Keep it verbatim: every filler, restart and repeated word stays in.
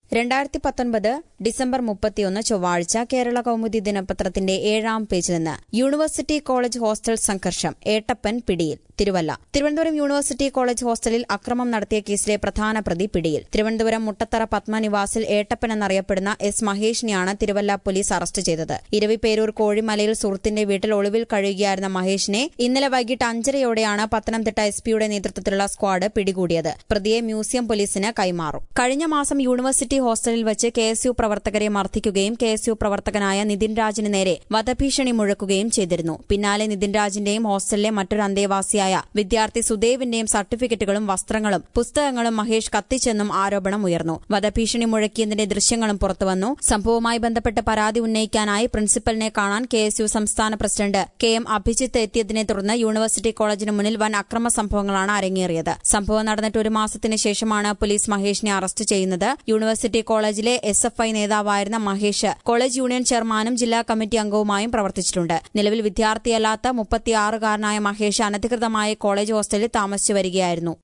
രണ്ടായിരത്തി പത്തൊൻപത് ഡിസംബർ മുപ്പത്തിയൊന്ന് ചൊവ്വാഴ്ച കേരള കൗമുദി ദിനപത്രത്തിന്റെ ഏഴാം പേജിൽ നിന്ന് യൂണിവേഴ്സിറ്റി കോളേജ് ഹോസ്റ്റൽ സംഘർഷം ഏട്ടപ്പൻ പിടിയിൽ തിരുവല്ല തിരുവനന്തപുരം യൂണിവേഴ്സിറ്റി കോളേജ് ഹോസ്റ്റലിൽ അക്രമം നടത്തിയ കേസിലെ പ്രധാന പ്രതി പിടിയിൽ തിരുവനന്തപുരം മുട്ടത്തറ പത്മനിവാസിൽ ഏട്ടപ്പൻ എന്നറിയപ്പെടുന്ന എസ് മഹേഷിനെയാണ് തിരുവല്ല പോലീസ് അറസ്റ്റ് ചെയ്തത് ഇരവിപേരൂർ കോഴിമലയിൽ സുഹൃത്തിന്റെ വീട്ടിൽ ഒളിവിൽ കഴിയുകയായിരുന്ന മഹേഷിനെ ഇന്നലെ വൈകിട്ട് അഞ്ചരയോടെയാണ് പത്തനംതിട്ട എസ് പിയുടെ നേതൃത്വത്തിലുള്ള സ്ക്വാഡ് പിടികൂടിയത് പ്രതിയെ മ്യൂസിയം പോലീസിന് കൈമാറും കഴിഞ്ഞ മാസം യൂണിവേഴ്സിറ്റി ഹോസ്റ്റലിൽ വെച്ച് കെ എസ് യു പ്രവർത്തകരെ മർദ്ദിക്കുകയും കെ എസ് യു പ്രവർത്തകനായ നിതിൻ രാജിന് നേരെ വധഭീഷണി മുഴക്കുകയും ചെയ്തിരുന്നു പിന്നാലെ നിതിൻ രാജിന്റെയും ഹോസ്റ്റലിലെ മറ്റൊരു അന്തേവാസിയായ വിദ്യാർത്ഥി സുദേവിന്റെയും സർട്ടിഫിക്കറ്റുകളും വസ്ത്രങ്ങളും പുസ്തകങ്ങളും മഹേഷ് കത്തിച്ചെന്നും ആരോപണം ഉയർന്നു വധഭീഷണി മുഴക്കിയതിന്റെ ദൃശ്യങ്ങളും പുറത്തുവന്നു സംഭവവുമായി ബന്ധപ്പെട്ട് പരാതി ഉന്നയിക്കാനായി പ്രിൻസിപ്പലിനെ കാണാൻ കെ എസ് യു സംസ്ഥാന പ്രസിഡന്റ് കെ എം അഭിജിത്ത് എത്തിയതിനെ തുടർന്ന് യൂണിവേഴ്സിറ്റി കോളേജിന് മുന്നിൽ വൻ അക്രമ സംഭവങ്ങളാണ് അരങ്ങേറിയത് സംഭവം നടന്നിട്ട് ഒരു മാസത്തിന് ശേഷമാണ് പോലീസ് മഹേഷിനെ അറസ്റ്റ് ചെയ്യുന്നത് യൂണിവേഴ്സിറ്റി കോളേജിലെ എസ് എഫ് ഐ നേതാവായിരുന്ന മഹേഷ് കോളേജ് യൂണിയൻ ചെയർമാനും ജില്ലാ കമ്മിറ്റി അംഗവുമായും പ്രവർത്തിച്ചിട്ടുണ്ട് നിലവിൽ വിദ്യാർത്ഥിയല്ലാത്ത മുപ്പത്തിയാറുകാരനായ മഹേഷ് അനധികൃതമായി കോളേജ് ഹോസ്റ്റലിൽ താമസിച്ചു വരികയായിരുന്നു